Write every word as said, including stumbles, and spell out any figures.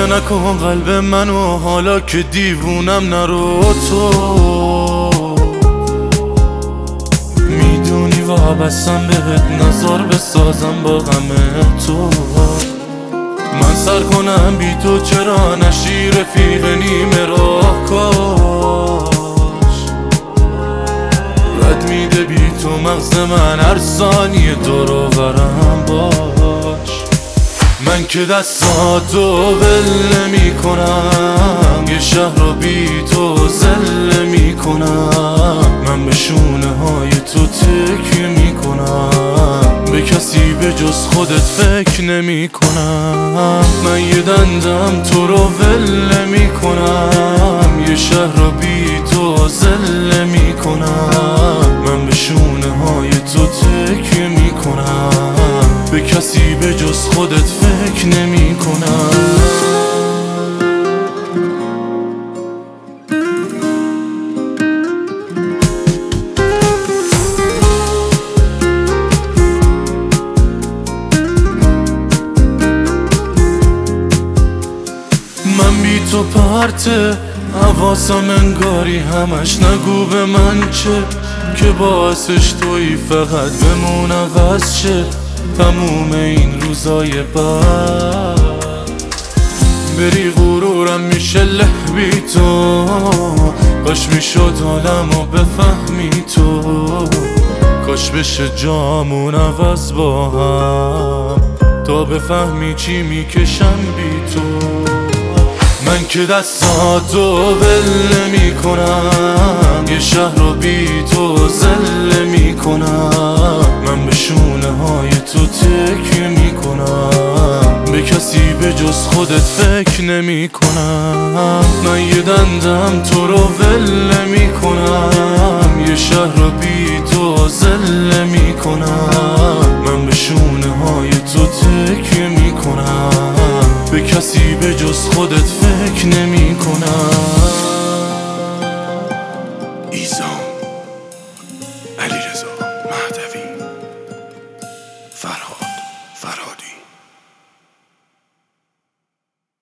خسته نکن قلب منو حالا که دیوونم نرو تو میدونی وابستم بهت نظر بسازم با غم تو من سر کنم بی تو چرا نشی رفیق نیمه راه کاش رد میده بی تو مغز من هر ثانیه دور و برم باش من که دستاتو ول نمی کنم یه شهر رو بی تو زل می کنم من به شونه های تو تکیه می کنم به کسی به جز خودت فکر نمی کنم من یه دندم تو رو ول نمی کنم یه شهر رو بی تو زل می کنم من به شونه های تو تکیه می کنم به کسی به جز خودت فکر نمی کنم من بی تو پرته حواسم انگاری همش نگو به من چه که باعثش توی فقط بمون عوض شه تموم این روزای بعد بری غرورم میشه له بی تو کاش میشد حالمو بفهمی تو کاش بشه جامون عوض با هم تا بفهمی چی میکشم بی تو من که دستاتو ول نمی کنم یه شهر رو بی تو زل می کنم من به شونه های تو تکیه می کنم به کسی به جز خودت فکر نمی کنم من یه دندم تو رو ول نمی کنم یه شهر رو بی تو زل می کنم من به شونه های تو تکیه می کنم به کسی به جز خودت فکر نمی کنم. ایزان